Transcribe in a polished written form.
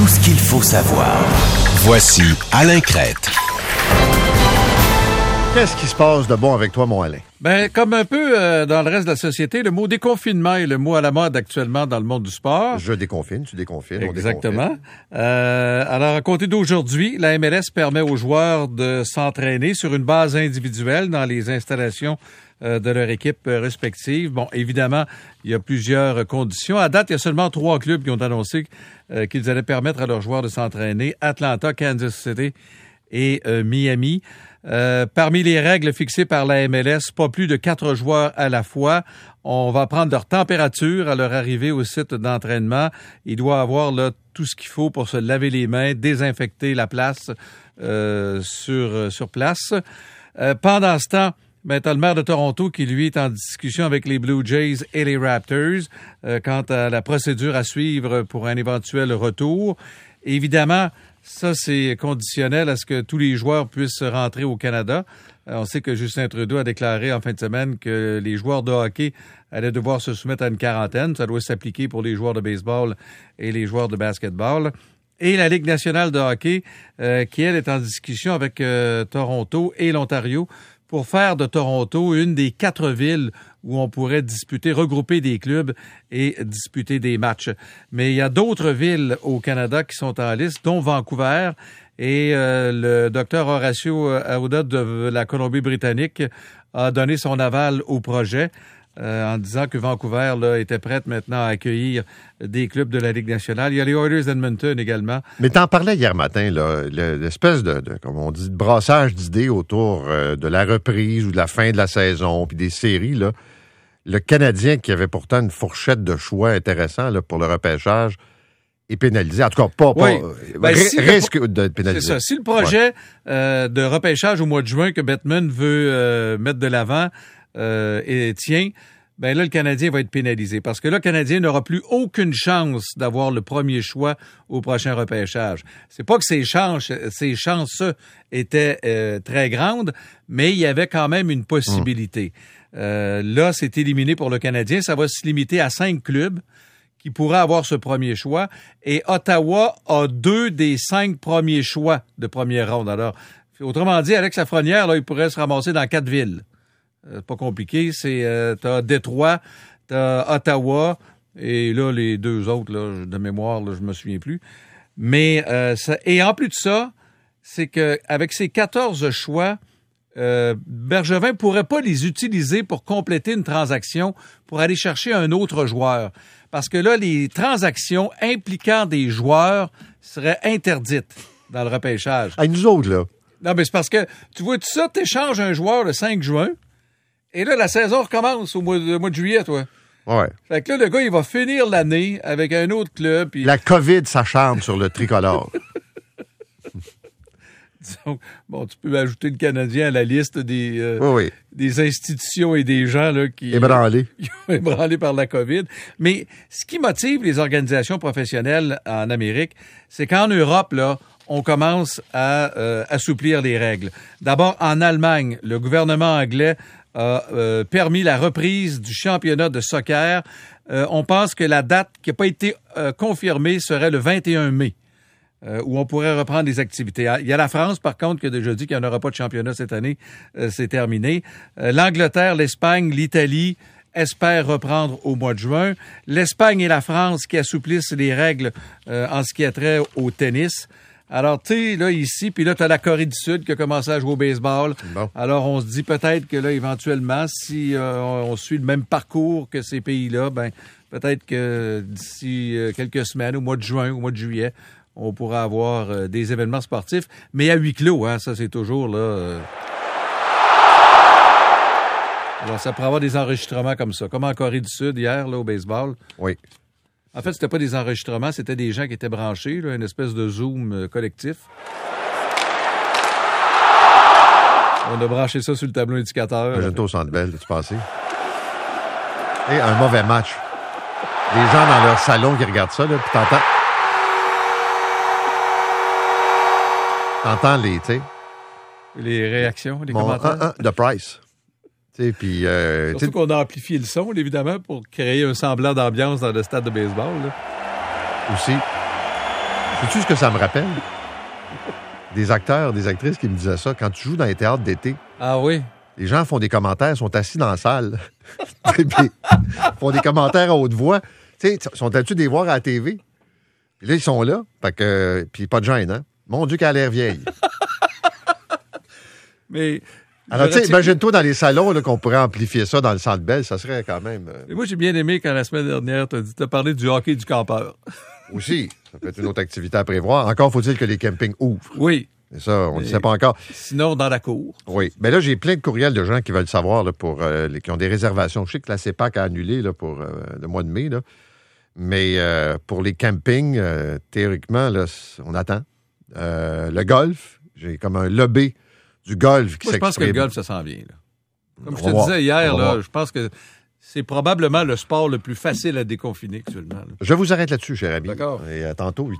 tout ce qu'il faut savoir. Voici Alain Crête. Qu'est-ce qui se passe de bon avec toi, mon Alain? Ben, comme un peu dans le reste de la société, le mot déconfinement est le mot à la mode actuellement dans le monde du sport. Je déconfine, tu déconfines. Exactement. Alors, à compter d'aujourd'hui, la MLS permet aux joueurs de s'entraîner sur une base individuelle dans les installations de leur équipe respective. Bon, évidemment, il y a plusieurs conditions. À date, il y a seulement 3 clubs qui ont annoncé qu'ils allaient permettre à leurs joueurs de s'entraîner. Atlanta, Kansas City et Miami. Parmi les règles fixées par la MLS, pas plus de 4 joueurs à la fois. On va prendre leur température à leur arrivée au site d'entraînement. Il doit avoir là tout ce qu'il faut pour se laver les mains, désinfecter la place sur place. Pendant ce temps, t'as le maire de Toronto qui, lui, est en discussion avec les Blue Jays et les Raptors quant à la procédure à suivre pour un éventuel retour. Évidemment, ça, c'est conditionnel à ce que tous les joueurs puissent rentrer au Canada. On sait que Justin Trudeau a déclaré en fin de semaine que les joueurs de hockey allaient devoir se soumettre à une quarantaine. Ça doit s'appliquer pour les joueurs de baseball et les joueurs de basketball. Et la Ligue nationale de hockey, qui, elle, est en discussion avec Toronto et l'Ontario pour faire de Toronto une des 4 villes où on pourrait regrouper des clubs et disputer des matchs. Mais il y a d'autres villes au Canada qui sont en liste, dont Vancouver. Et le docteur Horacio Arruda de la Colombie-Britannique a donné son aval au projet en disant que Vancouver là, était prête maintenant à accueillir des clubs de la Ligue nationale. Il y a les Oilers d'Edmonton également. Mais t'en parlais hier matin, là, l'espèce de, comme on dit, de brassage d'idées autour de la reprise ou de la fin de la saison, puis des séries, là. Le Canadien, qui avait pourtant une fourchette de choix intéressant là, pour le repêchage, est pénalisé. En tout cas, pas risque de pénaliser. C'est ça. Si le projet de repêchage au mois de juin que Bettman veut mettre de l'avant tient, ben là, le Canadien va être pénalisé. Parce que là, le Canadien n'aura plus aucune chance d'avoir le premier choix au prochain repêchage. C'est pas que ses chances étaient très grandes, mais il y avait quand même une possibilité. Là, c'est éliminé pour le Canadien. Ça va se limiter à 5 clubs qui pourraient avoir ce premier choix. Et Ottawa a 2 des 5 premiers choix de première ronde. Alors, autrement dit, Alex Lafrenière, là, il pourrait se ramasser dans 4 villes. Pas compliqué. T'as Détroit, t'as Ottawa, et là, les 2 autres, là, de mémoire, là, je me souviens plus. Mais, et en plus de ça, c'est que avec ces 14 choix, Bergevin pourrait pas les utiliser pour compléter une transaction pour aller chercher un autre joueur. Parce que là, les transactions impliquant des joueurs seraient interdites dans le repêchage. À nous autres, là. Non, mais c'est parce que, tu vois, tout ça, t'échanges un joueur le 5 juin, et là, la saison recommence au mois de juillet, toi. Ouais. Fait que là, le gars, il va finir l'année avec un autre club. Puis... La COVID s'acharne sur le tricolore. Disons, bon, tu peux ajouter le Canadien à la liste des institutions et des gens là, qui ébranlés par la COVID. Mais ce qui motive les organisations professionnelles en Amérique, c'est qu'en Europe, là, on commence à assouplir les règles. D'abord, en Allemagne, le gouvernement anglais a permis la reprise du championnat de soccer. On pense que la date qui n'a pas été confirmée serait le 21 mai. Où on pourrait reprendre les activités. Il y a la France, par contre, qui a déjà dit qu'il n'y en aura pas de championnat cette année. C'est terminé. L'Angleterre, l'Espagne, l'Italie espèrent reprendre au mois de juin. L'Espagne et la France qui assouplissent les règles en ce qui a trait au tennis. Alors, tu sais, là, ici, puis là, tu as la Corée du Sud qui a commencé à jouer au baseball. Bon. Alors, on se dit peut-être que là, éventuellement, si on suit le même parcours que ces pays-là, ben peut-être que d'ici quelques semaines, au mois de juin, au mois de juillet, on pourra avoir des événements sportifs, mais à huis clos, hein, ça c'est toujours là. Alors ça pourrait avoir des enregistrements comme ça, comme en Corée du Sud hier là au baseball. Oui. En fait, c'était pas des enregistrements, c'était des gens qui étaient branchés, là, une espèce de Zoom collectif. On a branché ça sur le tableau indicateur. J'étais au Centre Bell, tu pensais? Et un mauvais match. Les gens dans leur salon qui regardent ça, là, puis t'entends les, tu sais. Les réactions, les commentaires. De Price. Tu sais, puis... surtout qu'on a amplifié le son, évidemment, pour créer un semblant d'ambiance dans le stade de baseball, là. Aussi. Sais-tu ce que ça me rappelle? Des acteurs, des actrices qui me disaient ça. Quand tu joues dans les théâtres d'été, Ah oui? les gens font des commentaires, sont assis dans la salle. Puis font des commentaires à haute voix. Tu sais, sont habitués de les voir à la TV. Puis là, ils sont là. Fait que, puis pas de gêne, hein? Mon Dieu, qu'elle a l'air vieille. Mais... Alors, tu sais, imagine-toi dans les salons là, qu'on pourrait amplifier ça dans le Centre Bell, ça serait quand même... Et moi, j'ai bien aimé quand la semaine dernière, t'as parlé du hockey du campeur. Aussi, ça peut être une autre activité à prévoir. Encore faut-il que les campings ouvrent. Oui. Et ça, on ne le sait pas encore. Sinon, dans la cour. Oui. Mais là, j'ai plein de courriels de gens qui veulent savoir, là, qui ont des réservations. Je sais que la CEPAC a annulé là, pour le mois de mai, là. Mais pour les campings, théoriquement, là, on attend. Le golf, j'ai comme un lobby du golf qui Moi, je pense que le golf, ça s'en vient. Là. Comme je te disais hier, là, je pense que c'est probablement le sport le plus facile à déconfiner actuellement. Là. Je vous arrête là-dessus, cher ami. D'accord. Et à tantôt,